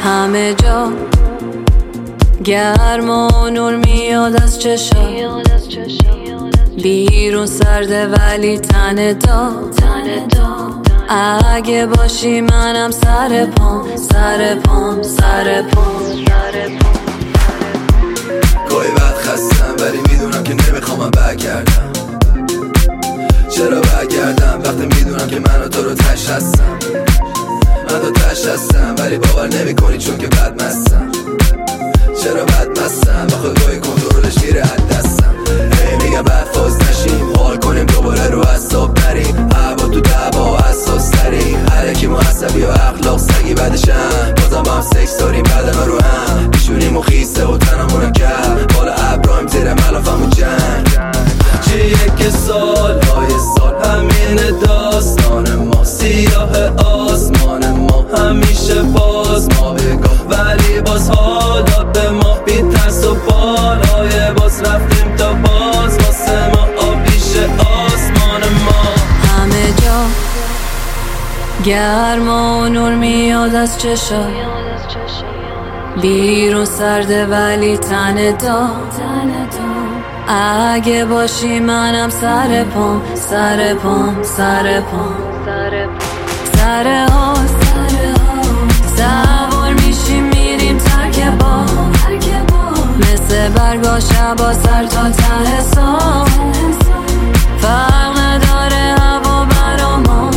همه جا گرم و نور میاد از چشا، بیرون سرده ولی تن دا. اگه باشی منم سر پام گاهی وقت خستم ولی میدونم که نمیخوام برگردم. چرا برگردم وقتی میدونم که من و تو رو تش هستم. من تو تش هستم ولی باور نمی کنی چون که بد مستم. چرا بد مستم آخه گاهی کنترلش میره از دستم. میگم بعد فاز نشیم، حال کنیم دوباره رو حساب نریم. هوا تو دعوا حساس تریم، هرکی معصبی و اخلاق سگی بعدشم. بازم با هم سکس داریم بدنا رو هم پیشونیم و خیسته و تنمونو کرد بالا ابراهیم زیر ملافم و جنگ. چیه که سالهای سال همین داستان ما، سیاه آسمان ما همیشه باز ما بگاه، ولی باز حالا به ما بی ترس و بالای باز رفتیم تا باز واسه ما آبیش آسمان ما. همه جا گرم و نور میاد از چشا، بیرون سرده ولی تن دا. اگه باشی منم سر پام سر ها سوار میشیم میریم ترک با، مثل برگا شبا سر تا ته سام. فرق نداره هوا برا ما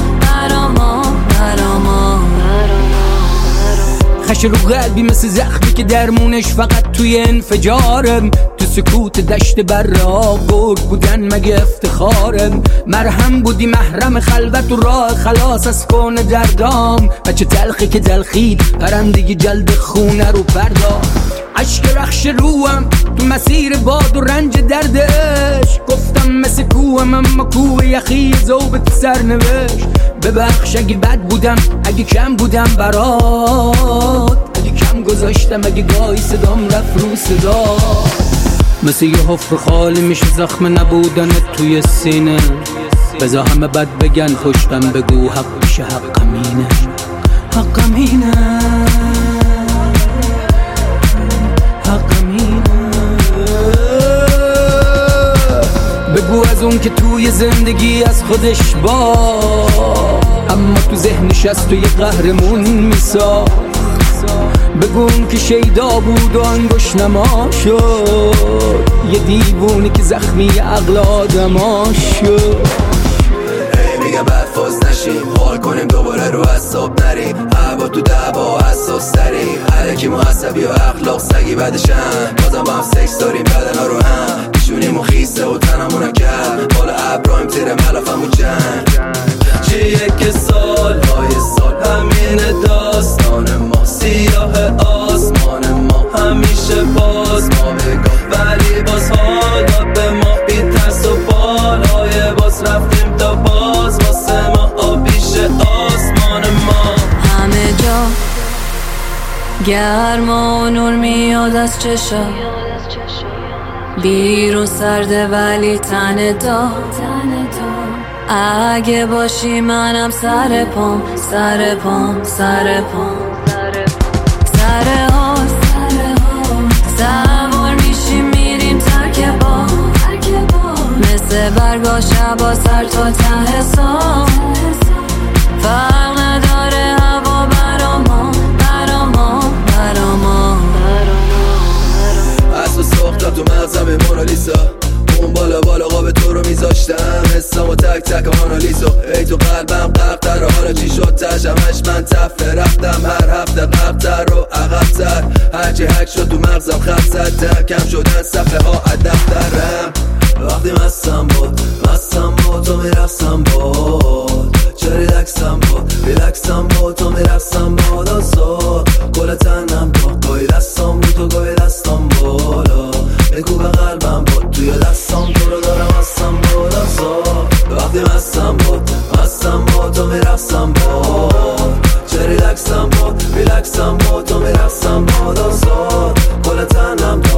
خش رو قلبی مثل زخمی که درمونش فقط توی انفجارم. تو سکوت دشت برا گرگ بودن مگه افتخارم. مرهم بودی محرم خلوت و راه خلاص از کون دردام. بچه تلخی که تلخید پرندگی جلد خونه رو پرداخت. عشق رخش روم تو مسیر باد و رنج دردش. گفتم مثل کوهم اما کوه یخی ذوبت سرنوشت. ببخش اگه بد بودم اگه کم بودم برات، اگه کم گذاشتم اگه گاهی صدام رفت رو صدا. مثل یه حفر خالی میشه زخم نبودنت توی سینه. بذار همه بد بگن پشتم بگو حق میشه حقم اینه. بگو از اون که توی زندگی از خودش با، اما تو ذهنش از تو یه قهرمون میساخت. بگو اون که شیدا بود و انگوش نما شد، یه دیوونی که زخمی عقل آدما شد. میگم بعد فاز نشیم، حال کنیم دوباره رو حساب نریم. هوا تو دعوا حساس تریم، هرکی معصبی و اخلاق سگی بعدشم. بازم با هم سکس داریم بدنا رو هم پیشونیم و خیسته و تنمونو کرد بالا ابراهیم زیر ملافم و جنگ. چیه که سالهای سال همین داستان ما، سیاه آسمان ما همیشه باز ما بگاه، ولی باز حالا به ما بی ترس و بالای باز رفتیم تا باز واسه ما آبیش آسمان ما. همه جا گرم و نور میاد از چشا، بیرون سرده ولی تن دا. اگه باشی منم سر پام سر ها سوار میشیم میریم ترک با، مثل برگا شبا سر تا ته سام. فرق نداره هوا برا ما اصلا ساختم تو مغزم مونالیسا، اون بالا قاب تو رو میذاشتم. حسام و تک تک آنالیزو ای تو قلبم قرقتر. حالا چی شد تشمش من تفه رفتم هر هفته قبتر و عقبتر. هرچی حک شد تو مغزم خط زدم، کم شدن صفحه ها دفترم. وقتی مستم بود تو میرفتم بود، چه ریلکسم بود تو میرفتم بود. آزاد کل تنم بود، گاهی دستم بود و گاهی دستم بالا. بگو به قلبم بود توی دستم تو رو دارم هستم بود. آزاد وقتی مستم بود تو میرفتم بود، چه ریلکسم بود تو میرفتم بود. آزاد کل تنم